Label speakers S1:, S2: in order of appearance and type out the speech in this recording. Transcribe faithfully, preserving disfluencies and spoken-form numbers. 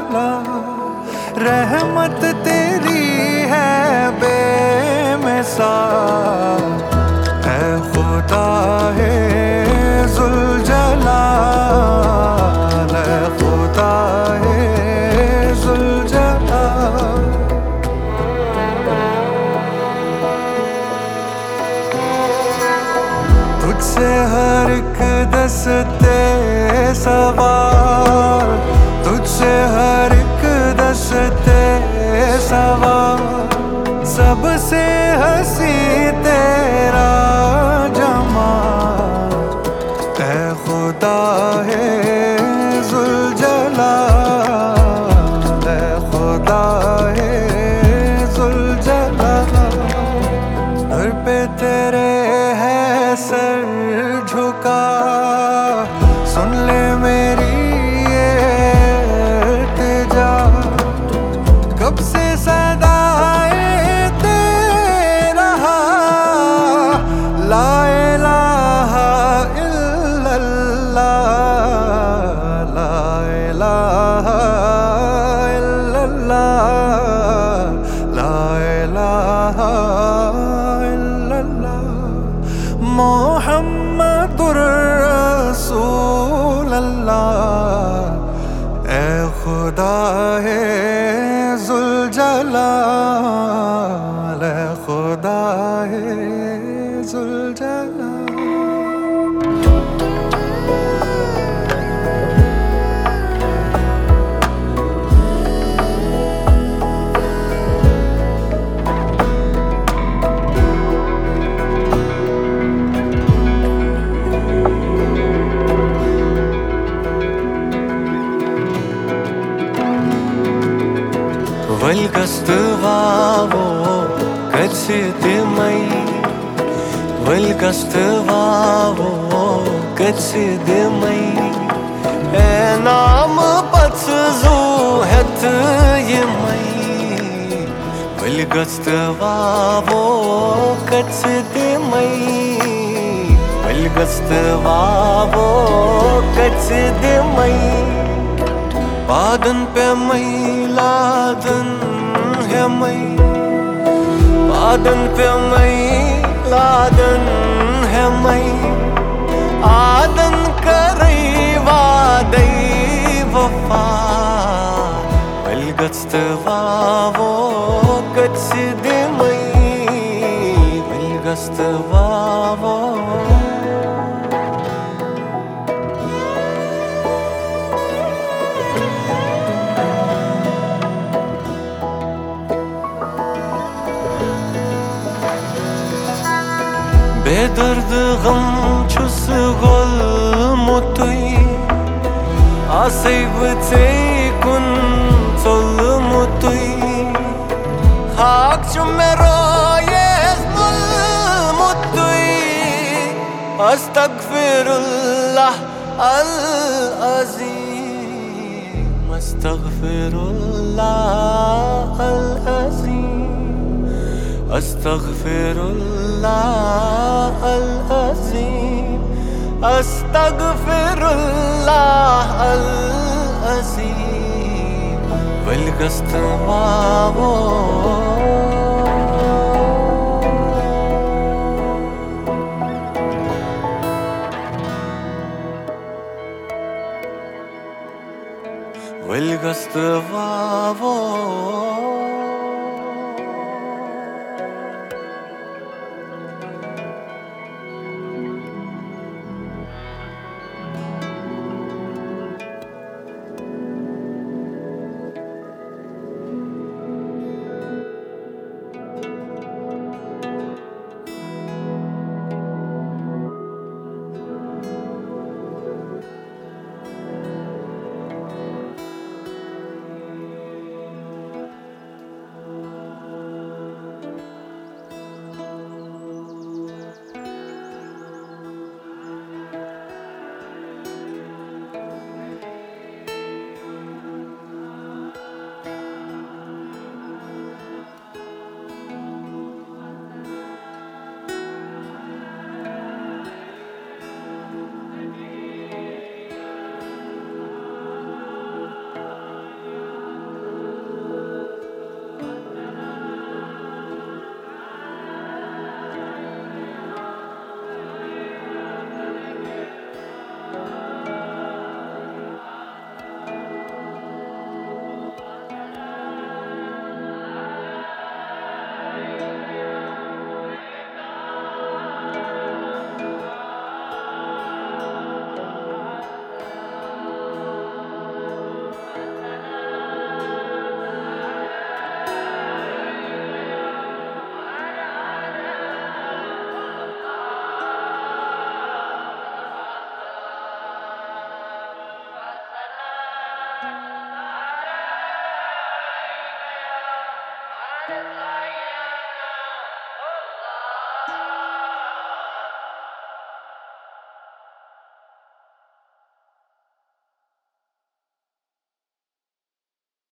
S1: जला। रहमत तेरी है बेमिसाल, ऐ खुदा है जुलजलाल, ऐ खुदा है जुलजलाल। तुझसे हर एक दस्ते सवाल, तुझसे हर एक दस्ते सवाल, सबसे हंसी तेरा जमाल, ऐ खुदा है जुलजलाल, ऐ खुदा है जुलजलाल। दर पे तेरे है सर झुका, सुन ले मेरी ये इल्तिजा। कब से सदाए तेरा ला इलाहा इल्लल्लाह, ला इलाहा इल्लल्लाह, ला इलाहा मोहम्मदुर रसूल अल्लाह, ऐ खुदा है जुलजलाल, ऐ खुदा है जुलजलाल।
S2: Valgastvavo katsidimai, Valgastvavo katsidimai, e naam pats zu het yimai, Valgastvavo katsidimai, Valgastvavo katsidimai। बादन पे मई लादन है मई, बादन पे मई लादन है मई, आदन करई वादई वफा, Valgastvavo katsidimai, Valgastvavo। बेदर्द गम छुस गोल मुतुई, आसैब ते कुन चोल मुतुई, खाक चुमेरो ये मुल मुतुई, अस्तगफिरुल्लाह अल अज़ीम, अस्तगफिरुल्लाह अल अज़ीम, अस्तगफिरुल्लाह अल अज़ीम, अस्तगफिरुल्लाह अल अज़ीम। Valgastvavo Valgastvavo